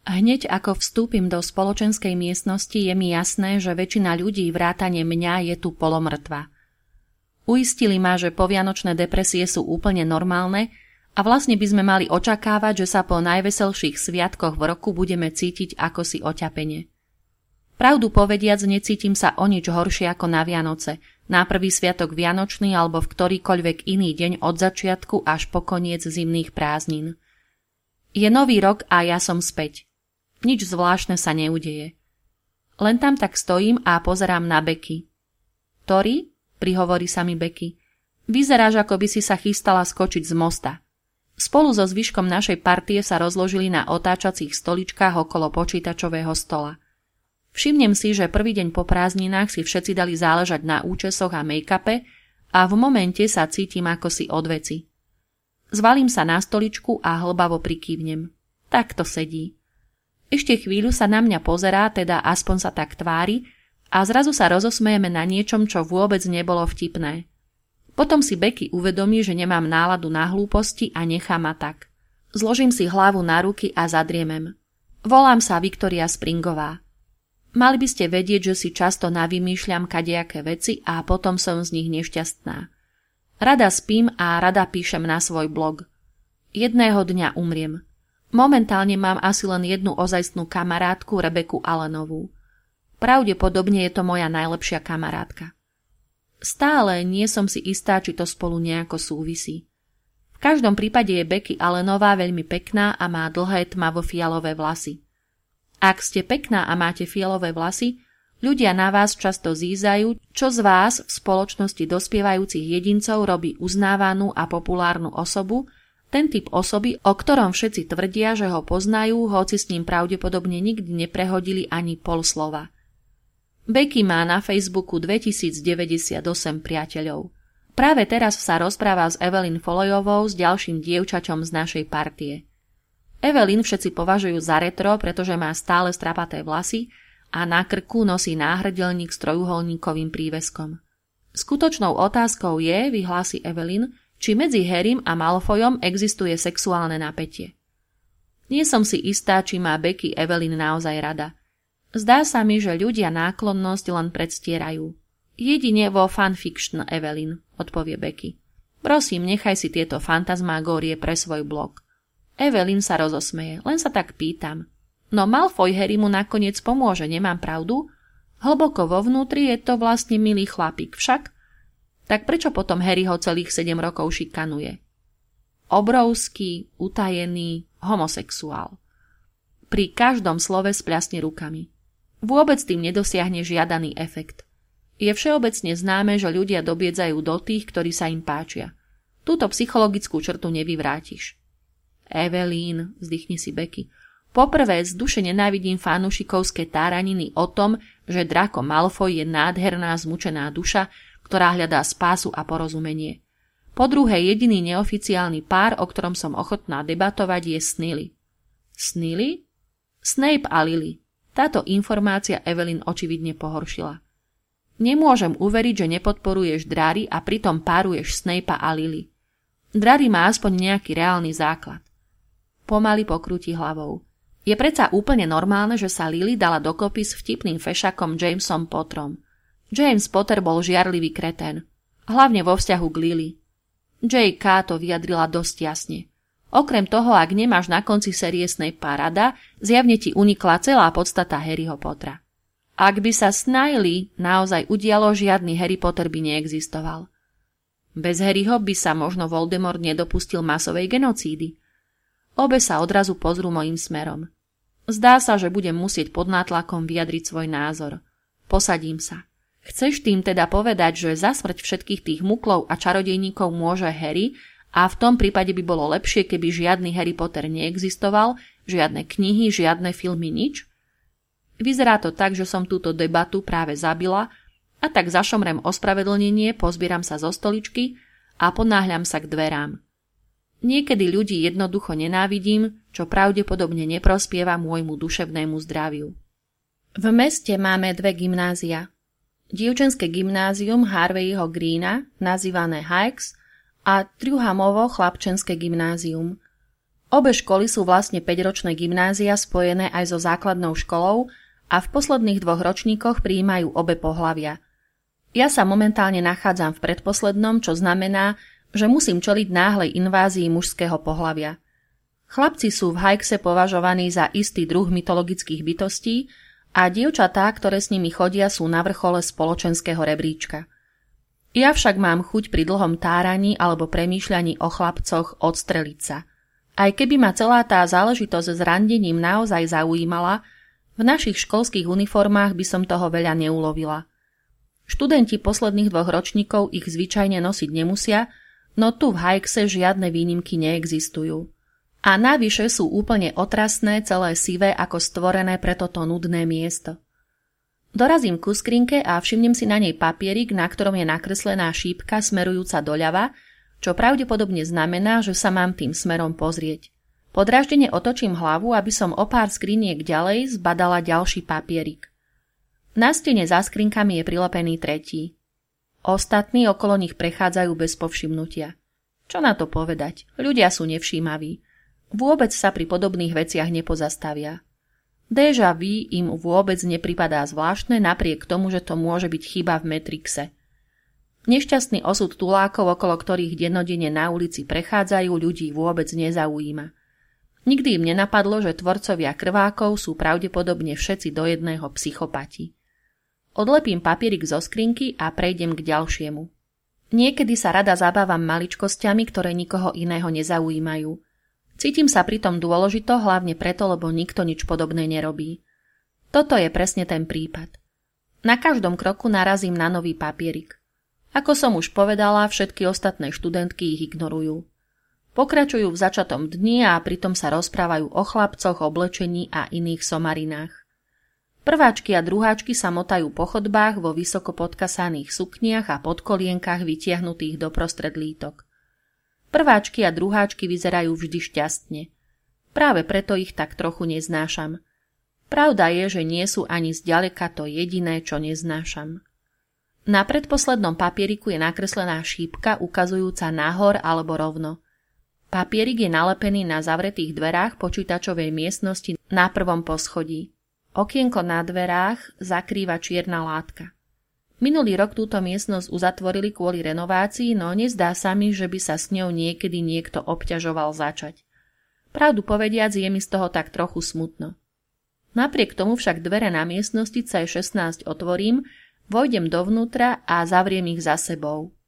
Hneď ako vstúpim do spoločenskej miestnosti, je mi jasné, že väčšina ľudí vrátane mňa je tu polomrtva. Uistili ma, že povianočné depresie sú úplne normálne a vlastne by sme mali očakávať, že sa po najveselších sviatkoch v roku budeme cítiť ako si oťapene. Pravdu povediac, necítim sa o nič horšie ako na Vianoce, na prvý sviatok Vianočný alebo v ktorýkoľvek iný deň od začiatku až po koniec zimných prázdnin. Je nový rok a ja som späť. Nič zvláštne sa neudeje. Len tam tak stojím a pozerám na Becky. Tori, prihovorí sa mi Becky, vyzeráš, ako by si sa chystala skočiť z mosta. Spolu so zvyškom našej partie sa rozložili na otáčacích stoličkách okolo počítačového stola. Všimnem si, že prvý deň po prázdninách si všetci dali záležať na účesoch a make-upe a v momente sa cítim ako si odveci. Zvalím sa na stoličku a hlbavo prikývnem. Takto sedí. Ešte chvíľu sa na mňa pozerá, teda aspoň sa tak tvári, a zrazu sa rozosmejeme na niečom, čo vôbec nebolo vtipné. Potom si Becky uvedomí, že nemám náladu na hlúposti a nechá ma tak. Zložím si hlavu na ruky a zadriemem. Volám sa Viktória Springová. Mali by ste vedieť, že si často navymýšľam kadejaké veci a potom som z nich nešťastná. Rada spím a rada píšem na svoj blog. Jedného dňa umriem. Momentálne mám asi len jednu ozajstnú kamarátku, Rebeku Allenovú. Pravdepodobne je to moja najlepšia kamarátka. Stále nie som si istá, či to spolu nejako súvisí. V každom prípade je Becky Allenová veľmi pekná a má dlhé tmavo-fialové vlasy. Ak ste pekná a máte fialové vlasy, ľudia na vás často zízajú, čo z vás v spoločnosti dospievajúcich jedincov robí uznávanú a populárnu osobu, ten typ osoby, o ktorom všetci tvrdia, že ho poznajú, hoci s ním pravdepodobne nikdy neprehodili ani pol slova. Becky má na Facebooku 2098 priateľov. Práve teraz sa rozpráva s Evelyn Followovou, s ďalším dievčaťom z našej partie. Evelyn všetci považujú za retro, pretože má stále strapaté vlasy a na krku nosí náhrdelník s trojuholníkovým príveskom. Skutočnou otázkou je, vyhlási Evelyn, či medzi Harrym a Malfoyom existuje sexuálne napätie. Nie som si istá, či má Becky Evelyn naozaj rada. Zdá sa mi, že ľudia náklonnosť len predstierajú. Jedine vo fanfiction, Evelyn, odpovie Becky. Prosím, nechaj si tieto fantasmagórie pre svoj blog. Evelyn sa rozosmeje, len sa tak pýtam. No Malfoy Harrymu nakoniec pomôže, nemám pravdu? Hlboko vo vnútri je to vlastne milý chlapík, však? Tak prečo potom Harry ho celých 7 rokov šikanuje? Obrovský, utajený homosexuál. Pri každom slove spľasne rukami. Vôbec tým nedosiahne žiadaný efekt. Je všeobecne známe, že ľudia dobiedzajú do tých, ktorí sa im páčia. Túto psychologickú črtu nevyvrátiš. Evelyn, vzdychne si Becky. Poprvé z duše nenávidím fanúšikovské táraniny o tom, že Draco Malfoy je nádherná zmučená duša, ktorá hľadá spásu a porozumenie. Po druhé, jediný neoficiálny pár, o ktorom som ochotná debatovať, je Snilly. Snilly? Snape a Lily. Táto informácia Evelyn očividne pohoršila. Nemôžem uveriť, že nepodporuješ Drarry a pritom páruješ Snape'a a Lily. Drarry má aspoň nejaký reálny základ. Pomaly pokrúti hlavou. Je predsa úplne normálne, že sa Lily dala dokopy s vtipným fešakom Jamesom Potterom. James Potter bol žiarlivý kretén. Hlavne vo vzťahu k Lily. J.K. to vyjadrila dosť jasne. Okrem toho, ak nemáš na konci série Snape'a rada, zjavne ti unikla celá podstata Harryho Pottera. Ak by sa Snilly naozaj udialo, žiadny Harry Potter by neexistoval. Bez Harryho by sa možno Voldemort nedopustil masovej genocídy. Obe sa odrazu pozrú mojím smerom. Zdá sa, že budem musieť pod nátlakom vyjadriť svoj názor. Posadím sa. Chceš tým teda povedať, že za smrť všetkých tých muklov a čarodejníkov môže Harry a v tom prípade by bolo lepšie, keby žiadny Harry Potter neexistoval, žiadne knihy, žiadne filmy, nič? Vyzerá to tak, že som túto debatu práve zabila a tak zašomrem ospravedlnenie, pozbieram sa zo stoličky a ponáhľam sa k dverám. Niekedy ľudí jednoducho nenávidím, čo pravdepodobne neprospieva môjmu duševnému zdraviu. V meste máme 2 gymnázia. Dievčenské gymnázium Harveyho Greena, nazývané Hikes, a Truhamovo chlapčenské gymnázium. Obe školy sú vlastne 5-ročné gymnázia spojené aj so základnou školou a v posledných 2 ročníkoch prijímajú obe pohlavia. Ja sa momentálne nachádzam v predposlednom, čo znamená, že musím čeliť náhlej invázii mužského pohlavia. Chlapci sú v Hajkse považovaní za istý druh mytologických bytostí a dievčatá, ktoré s nimi chodia, sú na vrchole spoločenského rebríčka. Ja však mám chuť pri dlhom táraní alebo premýšľaní o chlapcoch odstreliť sa. Aj keby ma celá tá záležitosť s randením naozaj zaujímala, v našich školských uniformách by som toho veľa neulovila. Študenti posledných 2 ročníkov ich zvyčajne nosiť nemusia, no tu v Hajkse žiadne výnimky neexistujú. A navyše sú úplne otrasné, celé sivé ako stvorené pre toto nudné miesto. Dorazím ku skrinke a všimnem si na nej papierik, na ktorom je nakreslená šípka smerujúca doľava, čo pravdepodobne znamená, že sa mám tým smerom pozrieť. Podráždene otočím hlavu, aby som o pár skriniek ďalej zbadala ďalší papierik. Na stene za skrinkami je prilepený tretí. Ostatní okolo nich prechádzajú bez povšimnutia. Čo na to povedať? Ľudia sú nevšímaví. Vôbec sa pri podobných veciach nepozastavia. Déjà vu im vôbec nepripadá zvláštne, napriek tomu, že to môže byť chyba v Matrixe. Nešťastný osud tulákov, okolo ktorých dennodenne na ulici prechádzajú, ľudí vôbec nezaujíma. Nikdy im nenapadlo, že tvorcovia krvákov sú pravdepodobne všetci do jedného psychopati. Odlepím papierik zo skrinky a prejdem k ďalšiemu. Niekedy sa rada zabávam maličkosťami, ktoré nikoho iného nezaujímajú. Cítim sa pritom dôležito, hlavne preto, lebo nikto nič podobné nerobí. Toto je presne ten prípad. Na každom kroku narazím na nový papierik. Ako som už povedala, všetky ostatné študentky ich ignorujú. Pokračujú v začatom dni a pritom sa rozprávajú o chlapcoch, oblečení a iných somarinách. Prváčky a druháčky sa motajú po chodbách vo vysoko podkasaných sukniach a podkolienkach vytiahnutých doprostred lítok. Prváčky a druháčky vyzerajú vždy šťastne. Práve preto ich tak trochu neznášam. Pravda je, že nie sú ani zďaleka to jediné, čo neznášam. Na predposlednom papieriku je nakreslená šípka ukazujúca nahor alebo rovno. Papierik je nalepený na zavretých dverách počítačovej miestnosti na 1. poschodí. Okienko na dverách zakrýva čierna látka. Minulý rok túto miestnosť uzatvorili kvôli renovácii, no nezdá sa mi, že by sa s ňou niekedy niekto obťažoval začať. Pravdu povediac, je mi z toho tak trochu smutno. Napriek tomu však dvere na miestnosti C16 otvorím, vojdem dovnútra a zavriem ich za sebou.